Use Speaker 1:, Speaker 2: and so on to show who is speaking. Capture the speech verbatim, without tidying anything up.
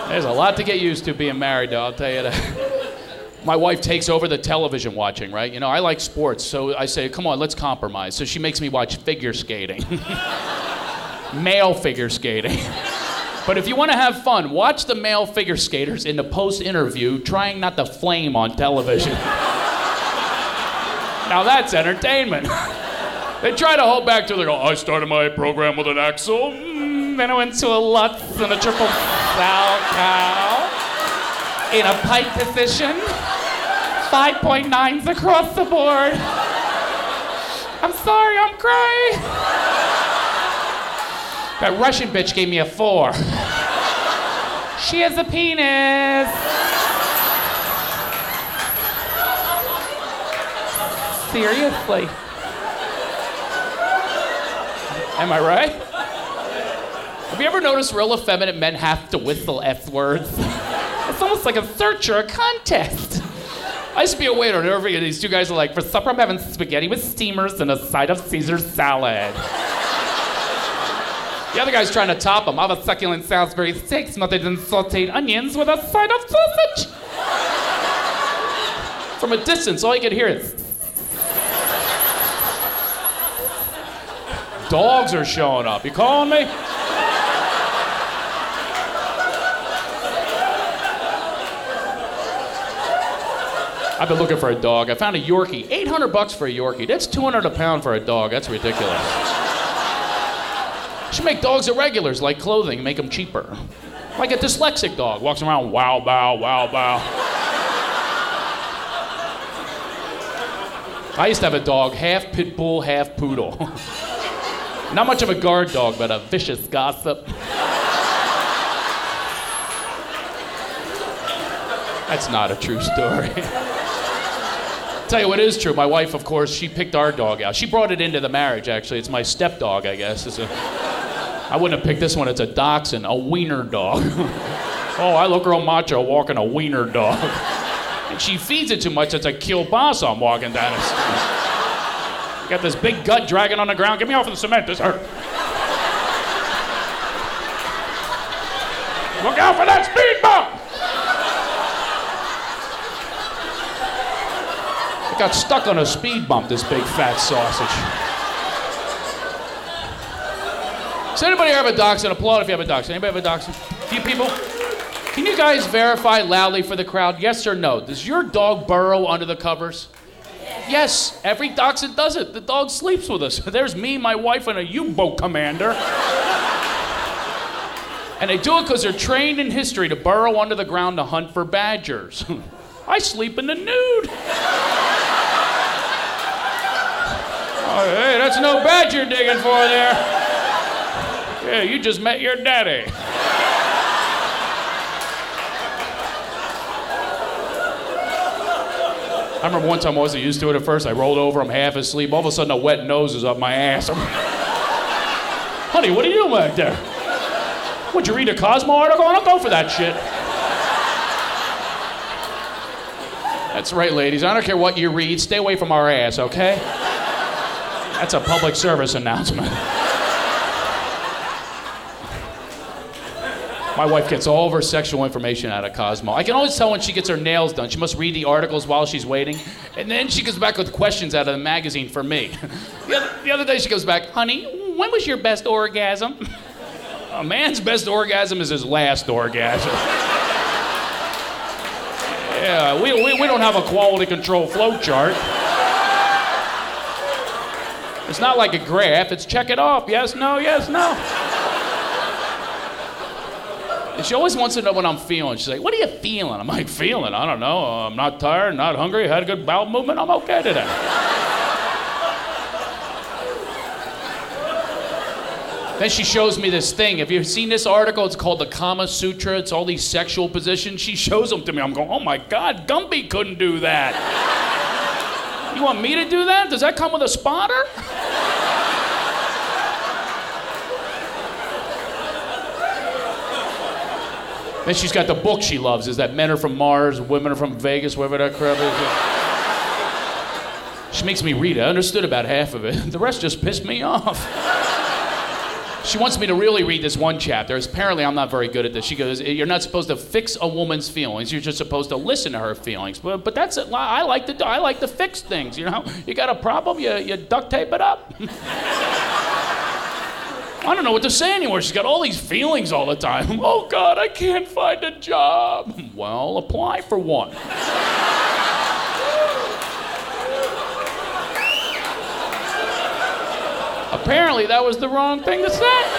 Speaker 1: There's a lot to get used to being married, though, I'll tell you that. My wife takes over the television watching, right? You know, I like sports, so I say, come on, let's compromise. So she makes me watch figure skating. Male figure skating. But if you want to have fun, watch the male figure skaters in the post-interview trying not to flame on television. Now that's entertainment. They try to hold back till they go, I started my program with an axle, mm, then I went to a Lutz and a triple sow cow in a pike position, five point nines across the board. I'm sorry, I'm crying. That Russian bitch gave me a four. She has a penis. Seriously. Am I right? Have you ever noticed real effeminate men have to whistle F words? It's almost like a search or a contest. I used to be a waiter, and every these two guys are like, for supper I'm having spaghetti with steamers and a side of Caesar salad. The other guy's trying to top him. I have a succulent Salisbury steak smothered in sauteed onions with a side of sausage. From a distance, all you can hear is... Dogs are showing up. You calling me? I've been looking for a dog. I found a Yorkie. eight hundred bucks for a Yorkie. That's two hundred a pound for a dog. That's ridiculous. Should make dogs irregulars like clothing, make them cheaper. Like a dyslexic dog walks around, wow, bow, wow, bow. I used to have a dog, half pit bull, half poodle. Not much of a guard dog, but a vicious gossip. That's not a true story. Tell you what is true. My wife, of course, she picked our dog out. She brought it into the marriage, actually. It's my stepdog, I guess. It's a, I wouldn't have picked this one. It's a dachshund, a wiener dog. Oh, I look real macho walking a wiener dog. And she feeds it too much. It's a kielbasa I'm walking down the street. Got this big gut dragging on the ground. Get me off of the cement. This hurt. Look out for that speed bump! It got stuck on a speed bump, this big fat sausage. Does anybody here have a dachshund? Applaud if you have a dachshund. Anybody have a dachshund? A few people? Can you guys verify loudly for the crowd, yes or no? Does your dog burrow under the covers? Yes, every dachshund does it. The dog sleeps with us. There's me, my wife, and a U-boat commander. And they do it because they're trained in history to burrow under the ground to hunt for badgers. I sleep in the nude. Oh, hey, that's no badger digging for there. Yeah, you just met your daddy. I remember one time I wasn't used to it at first. I rolled over, I'm half asleep. All of a sudden, a wet nose is up my ass. I'm... Honey, what are you doing back there? Would you read a Cosmo article? I don't go for that shit. That's right, ladies. I don't care what you read. Stay away from our ass, okay? That's a public service announcement. My wife gets all of her sexual information out of Cosmo. I can always tell when she gets her nails done. She must read the articles while she's waiting. And then she comes back with questions out of the magazine for me. The other, the other day she goes back, honey, when was your best orgasm? A man's best orgasm is his last orgasm. Yeah, we, we, we don't have a quality control flow chart. It's not like a graph. It's check it off. Yes, no, yes, no. And she always wants to know what I'm feeling. She's like, what are you feeling? I'm like, feeling? I don't know. I'm not tired, not hungry, had a good bowel movement. I'm okay today. Then she shows me this thing. Have you seen this article? It's called the Kama Sutra. It's all these sexual positions. She shows them to me. I'm going, oh my God, Gumby couldn't do that. You want me to do that? Does that come with a spotter? Then she's got the book she loves, is that Men Are From Mars, Women Are From Vegas, whatever that crap is. She makes me read it. I understood about half of it. The rest just pissed me off. She wants me to really read this one chapter. Apparently, I'm not very good at this. She goes, "You're not supposed to fix a woman's feelings. You're just supposed to listen to her feelings." But, but that's it. I like to I like to fix things. You know, you got a problem, you you duct tape it up. I don't know what to say anymore. She's got all these feelings all the time. Oh God, I can't find a job. Well, apply for one. Apparently, that was the wrong thing to say.